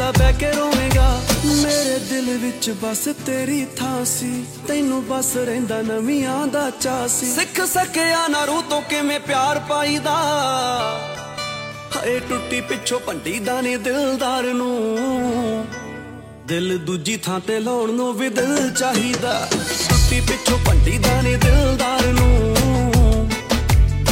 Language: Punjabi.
ਦਾ ਬਹਿ ਕੇ ਰੋਵੇਂਗਾ। ਮੇਰੇ ਦਿਲ ਵਿੱਚ ਬਸ ਤੇਰੀ ਥਾਂ ਸੀ, ਤੈਨੂੰ ਬਸ ਰਹਿੰਦਾ ਨਵੀਆਂ ਦਾ ਚਾਅ ਸੀ। ਸਿੱਖ ਸਕਿਆ ਨਾ ਰੂਹ ਤੋਂ ਕਿਵੇਂ ਪਿਆਰ ਪਾਈਦਾ, ਹਾਏ ਟੁੱਟੀ ਪਿੱਛੋਂ ਭੰਡੀ ਦਾ ਨੀ ਦਿਲਦਾਰ ਨੂੰ। ਦਿਲ ਦੂਜੀ ਥਾਂ ਤੇ ਲਾਉਣ ਨੂੰ ਵੀ ਦਿਲ ਚਾਹੀਦਾ, ਟੁੱਟੀ ਪਿੱਛੋਂ ਭੰਡੀ ਦਾ ਨੀ ਦਿਲਦਾਰ ਨੂੰ।